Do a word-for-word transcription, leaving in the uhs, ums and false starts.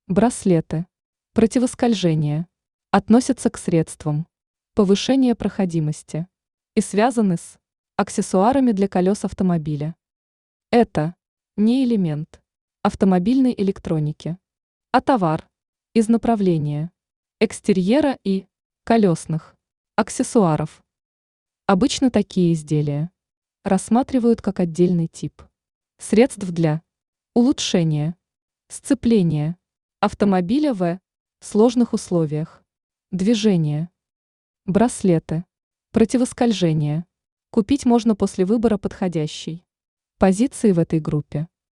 Браслеты. Противоскольжение. Относятся к средствам повышения проходимости и связаны с аксессуарами для колес автомобиля. Это не элемент автомобильной электроники, а товар из направления экстерьера и колесных аксессуаров. Обычно такие изделия рассматривают как отдельный тип средств для улучшения сцепления автомобиля в сложных условиях движения. Браслеты. Противоскольжение. Купить можно после выбора подходящей позиции в этой группе.